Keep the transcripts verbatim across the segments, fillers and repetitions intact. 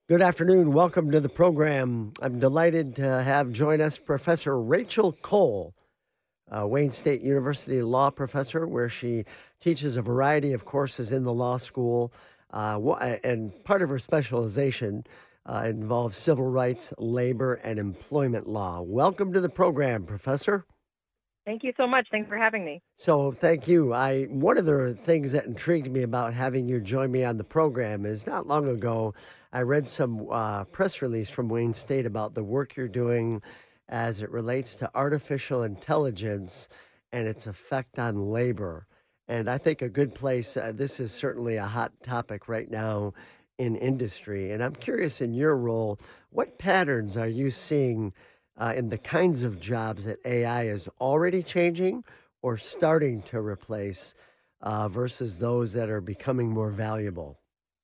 Good afternoon. Welcome to the program. I'm delighted to have join us Professor Rachel Cole, uh, Wayne State University law professor, where she teaches a variety of courses in the law school. Uh, wha- and part of her specialization uh, involves civil rights, labor, and employment law. Welcome to the program, Professor. Thank you so much. Thanks for having me. So thank you. I one of the things that intrigued me about having you join me on the program is not long ago I read some uh, press release from Wayne State about the work you're doing as it relates to artificial intelligence and its effect on labor. And I think a good place. Uh, this is certainly a hot topic right now in industry. And I'm curious, in your role, what patterns are you seeing uh, in the kinds of jobs that A I is already changing or starting to replace uh, versus those that are becoming more valuable?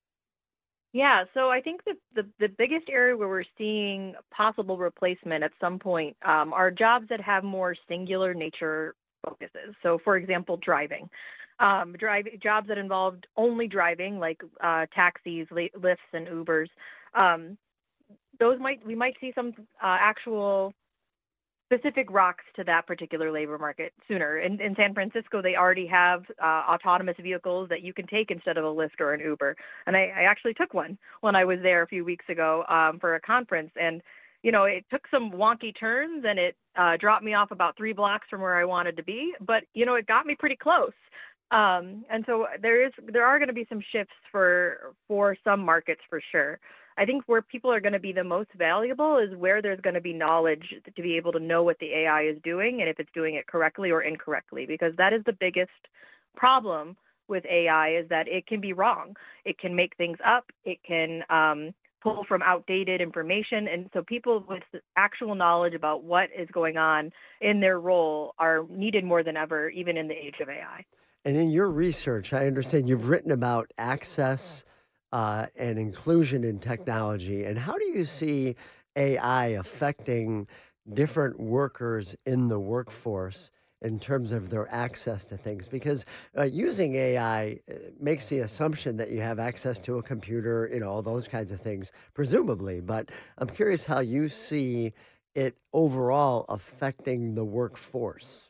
Yeah, so I think that the, the biggest area where we're seeing possible replacement at some point um, are jobs that have more singular nature focuses. So, for example, driving. Um, drive jobs that involved only driving, like uh, taxis, li- Lyfts, and Ubers. Um, those might we might see some uh, actual specific rocks to that particular labor market sooner. In, in San Francisco, they already have uh, autonomous vehicles that you can take instead of a Lyft or an Uber. And I, I actually took one when I was there a few weeks ago um, for a conference. And, you know, it took some wonky turns and it uh, dropped me off about three blocks from where I wanted to be. But, you know, it got me pretty close. Um, and so there is there are going to be some shifts for for some markets for sure. I think where people are going to be the most valuable is where there's going to be knowledge to be able to know what the A I is doing and if it's doing it correctly or incorrectly, because that is the biggest problem with A I is that it can be wrong. It can make things up. It can um, pull from outdated information. And so people with actual knowledge about what is going on in their role are needed more than ever, even in the age of A I. And in your research, I understand you've written about access uh, and inclusion in technology. And how do you see A I affecting different workers in the workforce in terms of their access to things? Because uh, using A I uh, makes the assumption that you have access to a computer, you know, all those kinds of things, presumably. But I'm curious how you see it overall affecting the workforce.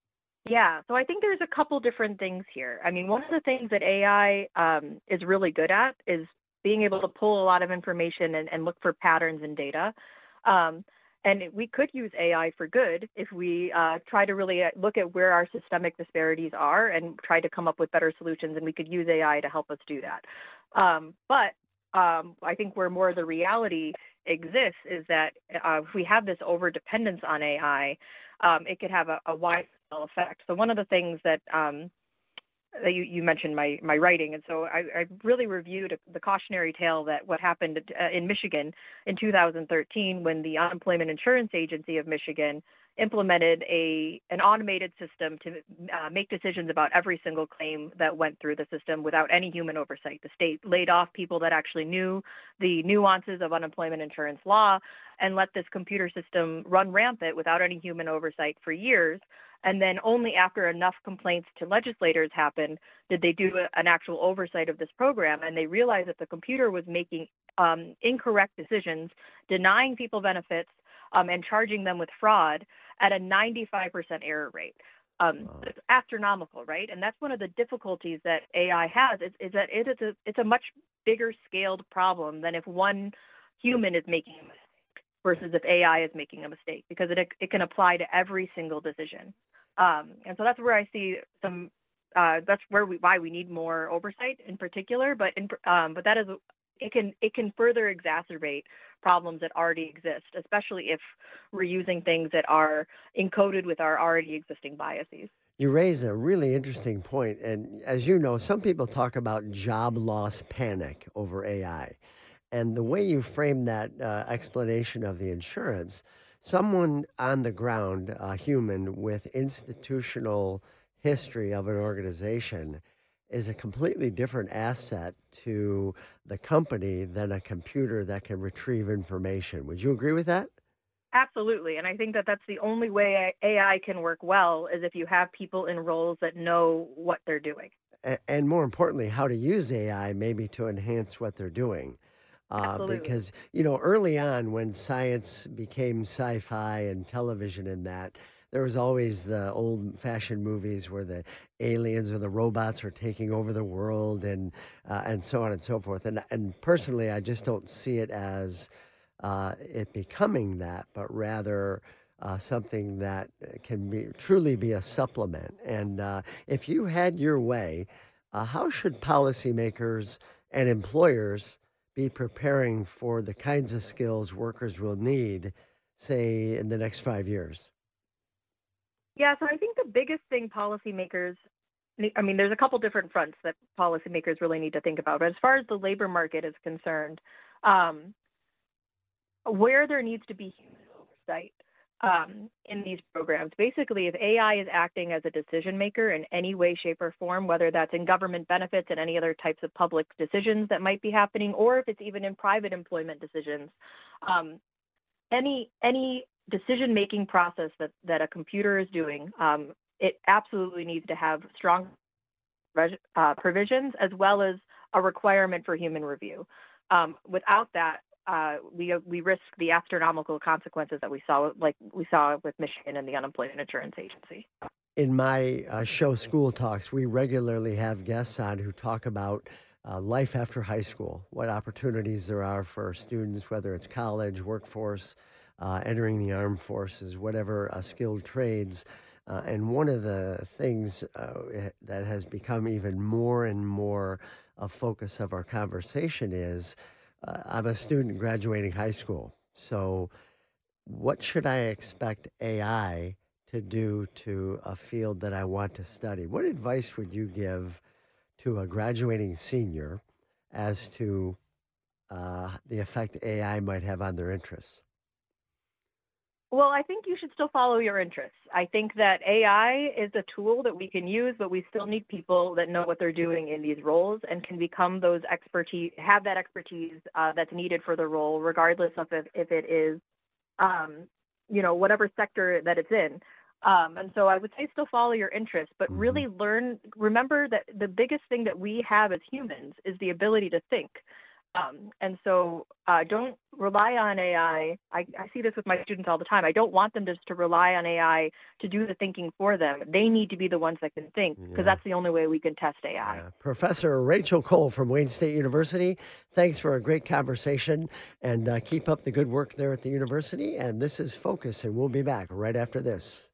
Yeah, so I think there's a couple different things here. I mean, one of the things that A I um, is really good at is being able to pull a lot of information and, and look for patterns in data. Um, and we could use A I for good if we uh, try to really uh, look at where our systemic disparities are and try to come up with better solutions. And we could use A I to help us do that. Um, but um, I think where more of the reality exists is that uh, if we have this over dependence on A I, um, it could have a, a wide effect. So one of the things that um, that you, you mentioned my my writing, and so I, I really reviewed the cautionary tale that what happened uh, in Michigan in two thousand thirteen when the Unemployment Insurance Agency of Michigan implemented a an automated system to uh, make decisions about every single claim that went through the system without any human oversight. The state laid off people that actually knew the nuances of unemployment insurance law and let this computer system run rampant without any human oversight for years. And then only after enough complaints to legislators happened did they do a, an actual oversight of this program. And they realized that the computer was making um, incorrect decisions, denying people benefits, um, and charging them with fraud at a ninety-five percent error rate. Um, Wow. it's astronomical, right? And that's one of the difficulties that A I has is, is that it is a, it's a much bigger scaled problem than if one human is making a mistake versus if A I is making a mistake, because it, it can apply to every single decision. Um, and so that's where I see some. Uh, that's where we why we need more oversight in particular. But in, um, but that is it can it can further exacerbate problems that already exist, especially if we're using things that are encoded with our already existing biases. You raise a really interesting point. And as you know, some people talk about job loss panic over A I. And the way you frame that uh, explanation of the insurance, someone on the ground, a human with institutional history of an organization, is a completely different asset to the company than a computer that can retrieve information. Would you agree with that? Absolutely. And I think that that's the only way A I can work well is if you have people in roles that know what they're doing. A- and more importantly, how to use A I maybe to enhance what they're doing. Uh, Absolutely. because, you know, early on when science became sci fi and television and that, there was always the old fashioned movies where the aliens or the robots are taking over the world and uh, and so on and so forth. And and personally, I just don't see it as uh, it becoming that, but rather uh, something that can be truly be a supplement. And uh, if you had your way, uh, how should policymakers and employers be preparing for the kinds of skills workers will need, say, in the next five years? Yeah, so I think the biggest thing policymakers, ne- I mean, there's a couple different fronts that policymakers really need to think about. But as far as the labor market is concerned, um, where there needs to be human oversight um, in these programs. Basically, if A I is acting as a decision maker in any way, shape, or form, whether that's in government benefits and any other types of public decisions that might be happening, or if it's even in private employment decisions, um, any any decision making process that that a computer is doing, um, it absolutely needs to have strong uh, provisions as well as a requirement for human review. Um, without that, uh, we we risk the astronomical consequences that we saw, like we saw with Michigan and the Unemployment Insurance Agency. In my uh, show, School Talks, we regularly have guests on who talk about uh, life after high school, what opportunities there are for students, whether it's college, workforce, uh, entering the armed forces, whatever uh, skilled trades. Uh, and one of the things uh, eh, that has become even more and more a focus of our conversation is uh, I'm a student graduating high school. So, what should I expect A I to do to a field that I want to study? What advice would you give to a graduating senior as to uh, the effect A I might have on their interests? Well, I think you should still follow your interests. I think that A I is a tool that we can use, but we still need people that know what they're doing in these roles and can become those expertise, have that expertise uh, that's needed for the role, regardless of if, if it is, um, you know, whatever sector that it's in. Um, and so I would say still follow your interests, but Hmm. really learn. Remember that the biggest thing that we have as humans is the ability to think. Um, and so uh, don't rely on A I. I, I, I see this with my students all the time. I don't want them just to rely on A I to do the thinking for them. They need to be the ones that can think because Yeah. that's the only way we can test A I. Yeah. Professor Rachel Cole from Wayne State University, thanks for a great conversation and uh, keep up the good work there at the university. And this is Focus, and we'll be back right after this.